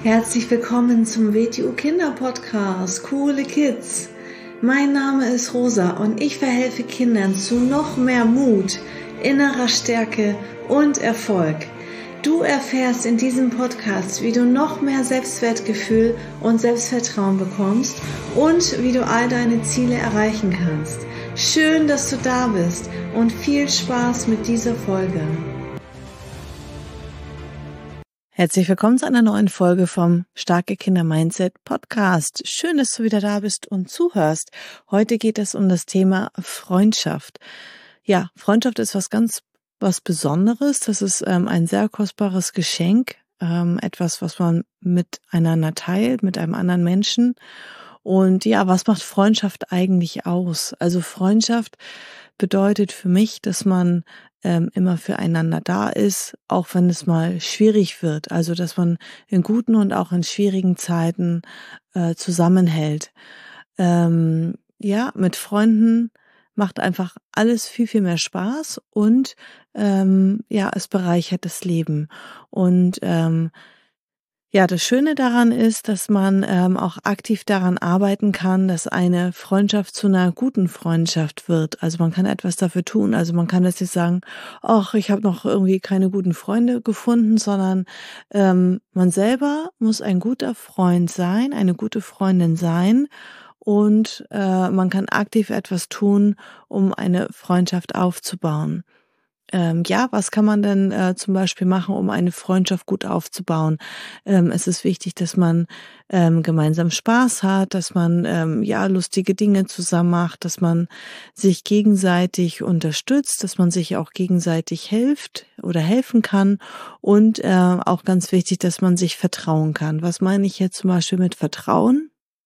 Herzlich willkommen zum WTU Kinder Podcast, coole Kids. Mein Name ist Rosa und ich verhelfe Kindern zu noch mehr Mut, innerer Stärke und Erfolg. Du erfährst in diesem Podcast, wie du noch mehr Selbstwertgefühl und Selbstvertrauen bekommst und wie du all deine Ziele erreichen kannst. Schön, dass du da bist und viel Spaß mit dieser Folge. Herzlich willkommen zu einer neuen Folge vom Starke Kinder Mindset Podcast. Schön, dass du wieder da bist und zuhörst. Heute geht es um das Thema Freundschaft. Ja, Freundschaft ist was Besonderes. Das ist ein sehr kostbares Geschenk, etwas, was man miteinander teilt, mit einem anderen Menschen. Und ja, was macht Freundschaft eigentlich aus? Also Freundschaft bedeutet für mich, dass man immer füreinander da ist, auch wenn es mal schwierig wird. Also dass man in guten und auch in schwierigen Zeiten zusammenhält. Mit Freunden macht einfach alles viel, viel mehr Spaß und es bereichert das Leben. Und das Schöne daran ist, dass man auch aktiv daran arbeiten kann, dass eine Freundschaft zu einer guten Freundschaft wird. Also man kann etwas dafür tun. Also man kann jetzt nicht sagen, ach, ich habe noch irgendwie keine guten Freunde gefunden, sondern man selber muss ein guter Freund sein, eine gute Freundin sein. Und man kann aktiv etwas tun, um eine Freundschaft aufzubauen. Was kann man denn zum Beispiel machen, um eine Freundschaft gut aufzubauen? Es ist wichtig, dass man gemeinsam Spaß hat, dass man lustige Dinge zusammen macht, dass man sich gegenseitig unterstützt, dass man sich auch gegenseitig hilft oder helfen kann und auch ganz wichtig, dass man sich vertrauen kann. Was meine ich jetzt zum Beispiel mit Vertrauen?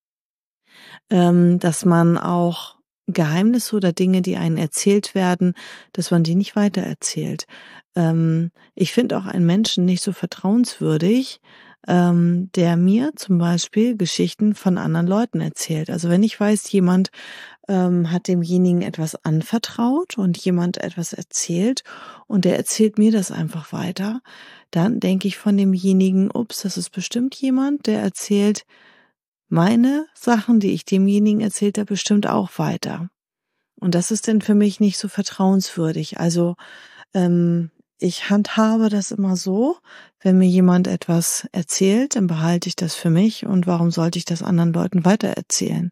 Dass man auch Geheimnisse oder Dinge, die einem erzählt werden, dass man die nicht weitererzählt. Ich finde auch einen Menschen nicht so vertrauenswürdig, der mir zum Beispiel Geschichten von anderen Leuten erzählt. Also wenn ich weiß, jemand hat demjenigen etwas anvertraut und jemand etwas erzählt und der erzählt mir das einfach weiter, dann denke ich von demjenigen, ups, das ist bestimmt jemand, der erzählt meine Sachen, die ich demjenigen erzählt habe, bestimmt auch weiter. Und das ist denn für mich nicht so vertrauenswürdig. Also ich handhabe das immer so, wenn mir jemand etwas erzählt, dann behalte ich das für mich und warum sollte ich das anderen Leuten weitererzählen?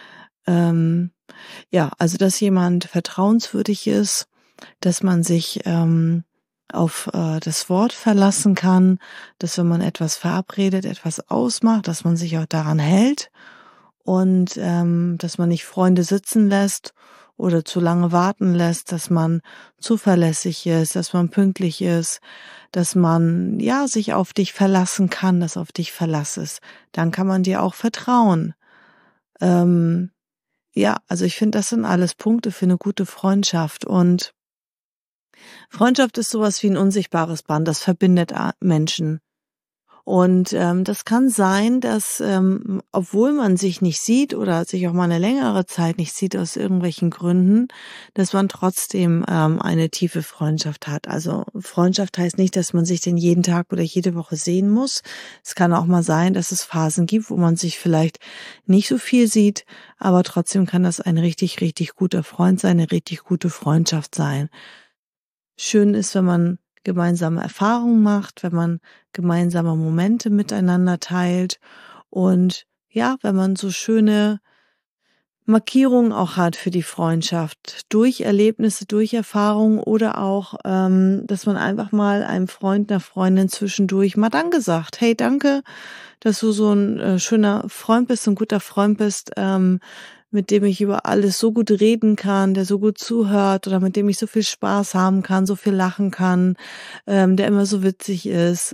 Also dass jemand vertrauenswürdig ist, dass man sich auf das Wort verlassen kann, dass wenn man etwas verabredet, etwas ausmacht, dass man sich auch daran hält und dass man nicht Freunde sitzen lässt oder zu lange warten lässt, dass man zuverlässig ist, dass man pünktlich ist, dass man sich auf dich verlassen kann, dass auf dich Verlass ist. Dann kann man dir auch vertrauen. Also ich finde, das sind alles Punkte für eine gute Freundschaft und Freundschaft ist sowas wie ein unsichtbares Band, das verbindet Menschen. Und das kann sein, dass obwohl man sich nicht sieht oder sich auch mal eine längere Zeit nicht sieht aus irgendwelchen Gründen, dass man trotzdem eine tiefe Freundschaft hat. Also Freundschaft heißt nicht, dass man sich denn jeden Tag oder jede Woche sehen muss. Es kann auch mal sein, dass es Phasen gibt, wo man sich vielleicht nicht so viel sieht, aber trotzdem kann das ein richtig, richtig guter Freund sein, eine richtig gute Freundschaft sein. Schön ist, wenn man gemeinsame Erfahrungen macht, wenn man gemeinsame Momente miteinander teilt und wenn man so schöne Markierungen auch hat für die Freundschaft, durch Erlebnisse, durch Erfahrungen oder auch, dass man einfach mal einem Freund, einer Freundin zwischendurch mal Danke sagt. Hey, danke, dass du so ein schöner Freund bist, ein guter Freund bist, mit dem ich über alles so gut reden kann, der so gut zuhört oder mit dem ich so viel Spaß haben kann, so viel lachen kann, der immer so witzig ist,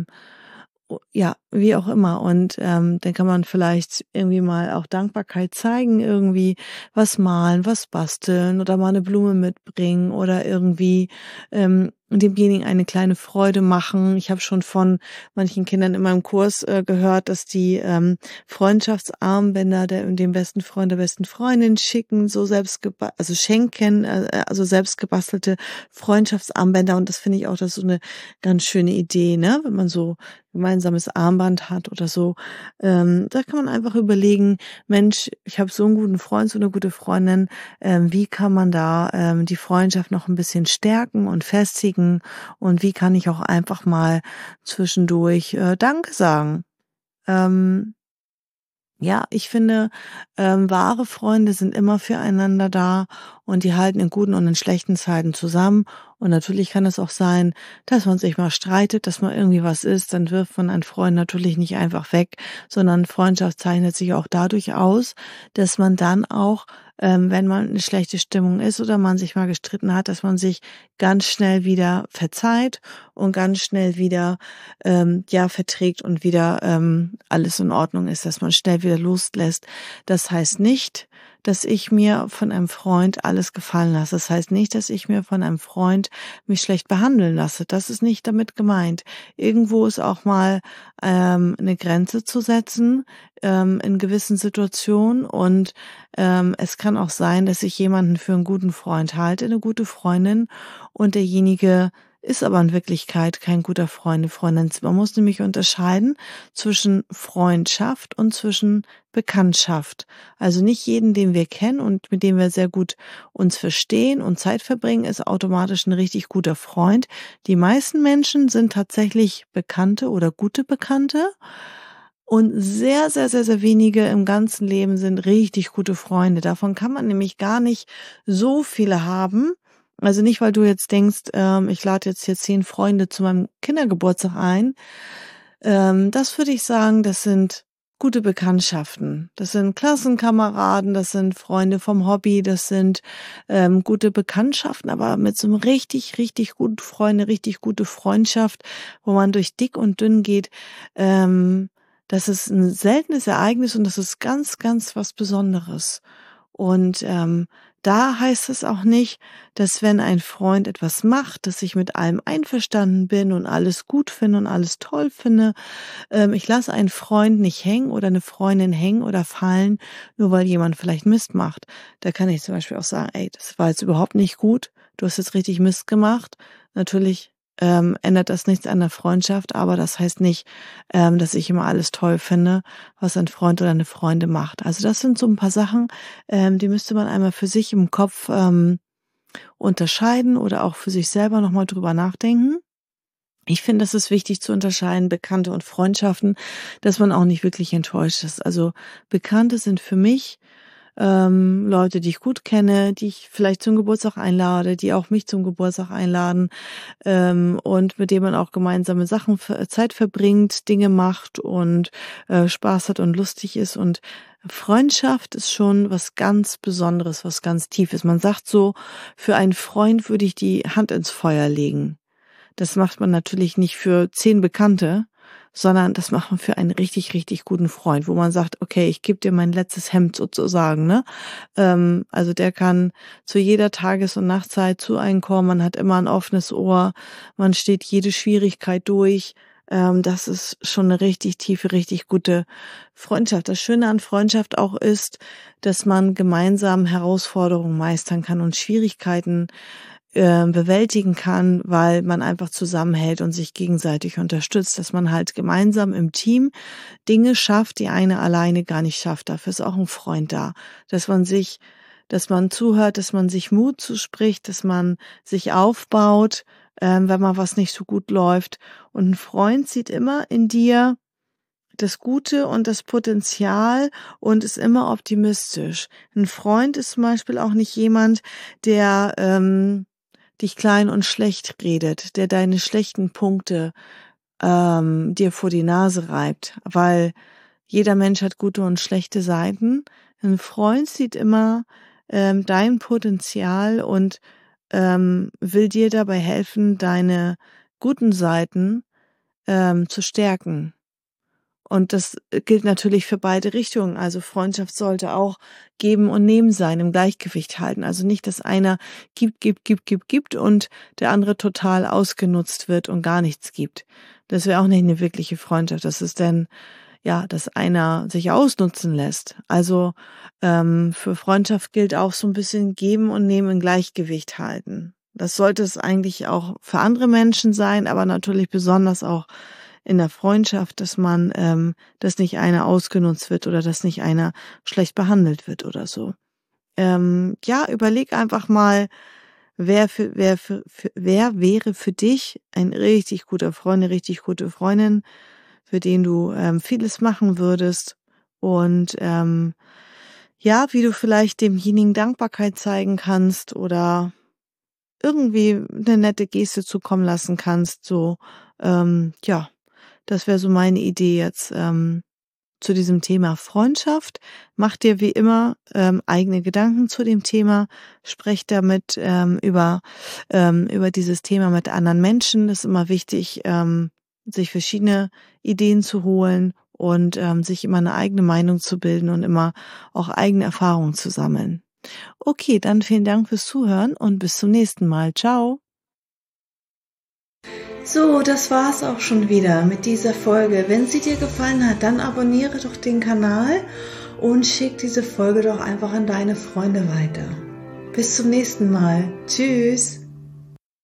wie auch immer. Und dann kann man vielleicht irgendwie mal auch Dankbarkeit zeigen, irgendwie was malen, was basteln oder mal eine Blume mitbringen oder irgendwie demjenigen eine kleine Freude machen. Ich habe schon von manchen Kindern in meinem Kurs gehört, dass die Freundschaftsarmbänder dem besten Freund, der besten Freundin schicken, schenken, also selbst gebastelte Freundschaftsarmbänder. Und das finde ich auch, das ist so eine ganz schöne Idee, ne? Wenn gemeinsames Armband hat oder so. Da kann man einfach überlegen, Mensch, ich habe so einen guten Freund, so eine gute Freundin, wie kann man da die Freundschaft noch ein bisschen stärken und festigen und wie kann ich auch einfach mal zwischendurch Danke sagen. Ja, ich finde, wahre Freunde sind immer füreinander da und die halten in guten und in schlechten Zeiten zusammen. Und natürlich kann es auch sein, dass man sich mal streitet, dass mal irgendwie was ist, dann wirft man einen Freund natürlich nicht einfach weg, sondern Freundschaft zeichnet sich auch dadurch aus, dass man dann auch, wenn man eine schlechte Stimmung ist oder man sich mal gestritten hat, dass man sich ganz schnell wieder verzeiht und ganz schnell wieder verträgt und wieder alles in Ordnung ist, dass man schnell wieder loslässt. Das heißt nicht, dass ich mir von einem Freund alles gefallen lasse. Das heißt nicht, dass ich mir von einem Freund mich schlecht behandeln lasse. Das ist nicht damit gemeint. Irgendwo ist auch mal eine Grenze zu setzen in gewissen Situationen und es kann auch sein, dass ich jemanden für einen guten Freund halte, eine gute Freundin und derjenige ist aber in Wirklichkeit kein guter Freund, Freundin. Man muss nämlich unterscheiden zwischen Freundschaft und zwischen Bekanntschaft. Also nicht jeden, den wir kennen und mit dem wir sehr gut uns verstehen und Zeit verbringen, ist automatisch ein richtig guter Freund. Die meisten Menschen sind tatsächlich Bekannte oder gute Bekannte. Und sehr, sehr, sehr, sehr wenige im ganzen Leben sind richtig gute Freunde. Davon kann man nämlich gar nicht so viele haben. Also nicht, weil du jetzt denkst, ich lade jetzt hier 10 Freunde zu meinem Kindergeburtstag ein. Das würde ich sagen, das sind gute Bekanntschaften. Das sind Klassenkameraden, das sind Freunde vom Hobby, das sind gute Bekanntschaften, aber mit so einem richtig, richtig guten Freund, eine richtig gute Freundschaft, wo man durch dick und dünn geht. Das ist ein seltenes Ereignis und das ist ganz, ganz was Besonderes. Und da heißt es auch nicht, dass wenn ein Freund etwas macht, dass ich mit allem einverstanden bin und alles gut finde und alles toll finde. Ich lasse einen Freund nicht hängen oder eine Freundin hängen oder fallen, nur weil jemand vielleicht Mist macht. Da kann ich zum Beispiel auch sagen, ey, das war jetzt überhaupt nicht gut. Du hast jetzt richtig Mist gemacht. Natürlich ändert das nichts an der Freundschaft, aber das heißt nicht, dass ich immer alles toll finde, was ein Freund oder eine Freundin macht. Also das sind so ein paar Sachen, die müsste man einmal für sich im Kopf unterscheiden oder auch für sich selber nochmal drüber nachdenken. Ich finde, es ist wichtig zu unterscheiden, Bekannte und Freundschaften, dass man auch nicht wirklich enttäuscht ist. Also Bekannte sind für mich Leute, die ich gut kenne, die ich vielleicht zum Geburtstag einlade, die auch mich zum Geburtstag einladen und mit denen man auch gemeinsame Sachen, Zeit verbringt, Dinge macht und Spaß hat und lustig ist. Und Freundschaft ist schon was ganz Besonderes, was ganz Tiefes. Man sagt so, für einen Freund würde ich die Hand ins Feuer legen. Das macht man natürlich nicht für 10 Bekannte, sondern das macht man für einen richtig, richtig guten Freund, wo man sagt, okay, ich gebe dir mein letztes Hemd sozusagen, ne? Also der kann zu jeder Tages- und Nachtzeit zu einem kommen, man hat immer ein offenes Ohr, man steht jede Schwierigkeit durch. Das ist schon eine richtig tiefe, richtig gute Freundschaft. Das Schöne an Freundschaft auch ist, dass man gemeinsam Herausforderungen meistern kann und Schwierigkeiten bewältigen kann, weil man einfach zusammenhält und sich gegenseitig unterstützt, dass man halt gemeinsam im Team Dinge schafft, die eine alleine gar nicht schafft. Dafür ist auch ein Freund da, dass man zuhört, dass man sich Mut zuspricht, dass man sich aufbaut, wenn mal was nicht so gut läuft. Und ein Freund sieht immer in dir das Gute und das Potenzial und ist immer optimistisch. Ein Freund ist zum Beispiel auch nicht jemand, der dich klein und schlecht redet, der deine schlechten Punkte dir vor die Nase reibt, weil jeder Mensch hat gute und schlechte Seiten. Ein Freund sieht immer dein Potenzial und will dir dabei helfen, deine guten Seiten zu stärken. Und das gilt natürlich für beide Richtungen. Also Freundschaft sollte auch geben und nehmen sein, im Gleichgewicht halten. Also nicht, dass einer gibt und der andere total ausgenutzt wird und gar nichts gibt. Das wäre auch nicht eine wirkliche Freundschaft. Das ist dann, ja, dass einer sich ausnutzen lässt. Also für Freundschaft gilt auch so ein bisschen geben und nehmen im Gleichgewicht halten. Das sollte es eigentlich auch für andere Menschen sein, aber natürlich besonders auch in der Freundschaft, dass dass nicht einer ausgenutzt wird oder dass nicht einer schlecht behandelt wird oder so. Überleg einfach mal, wer wäre für dich ein richtig guter Freund, eine richtig gute Freundin, für den du vieles machen würdest und wie du vielleicht demjenigen Dankbarkeit zeigen kannst oder irgendwie eine nette Geste zukommen lassen kannst. So, das wäre so meine Idee jetzt zu diesem Thema Freundschaft. Mach dir wie immer eigene Gedanken zu dem Thema. Sprech damit über dieses Thema mit anderen Menschen. Das ist immer wichtig, sich verschiedene Ideen zu holen und sich immer eine eigene Meinung zu bilden und immer auch eigene Erfahrungen zu sammeln. Okay, dann vielen Dank fürs Zuhören und bis zum nächsten Mal. Ciao. So, das war's auch schon wieder mit dieser Folge. Wenn sie dir gefallen hat, dann abonniere doch den Kanal und schick diese Folge doch einfach an deine Freunde weiter. Bis zum nächsten Mal. Tschüss.